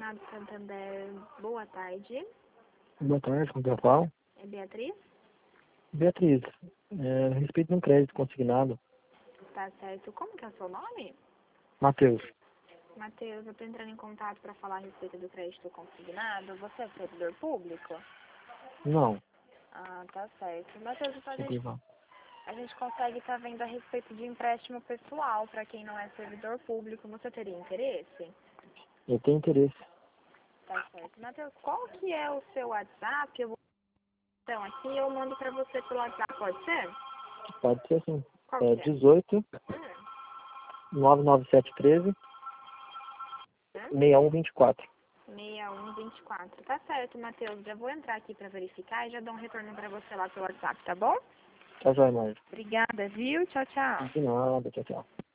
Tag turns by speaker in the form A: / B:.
A: Consignado Santander, boa tarde.
B: Boa tarde, com quem eu falo?
A: É Beatriz?
B: Beatriz, a respeito de um crédito consignado.
A: Tá certo. Como que é o seu nome?
B: Matheus,
A: Matheus, eu tô entrando em contato para falar a respeito do crédito consignado. Você é servidor público?
B: não,
A: Ah, tá certo. Matheus, então
B: Seguival.
A: a gente consegue estar vendo a respeito de empréstimo pessoal para quem não é servidor público. Você teria interesse?
B: Eu tenho interesse.
A: Tá certo. Matheus, qual que é o seu WhatsApp? Eu vou então aqui eu mando para você pelo WhatsApp, pode ser?
B: Pode ser assim.
A: Qual
B: É
A: que é?
B: 18 99713 6124.
A: 6124. Tá certo, Matheus. Já vou entrar aqui para verificar e já dou um retorno para você lá pelo WhatsApp, tá bom?
B: Tá joia, Marcos.
A: Obrigada, viu? Tchau, tchau.
B: De nada, tchau, tchau.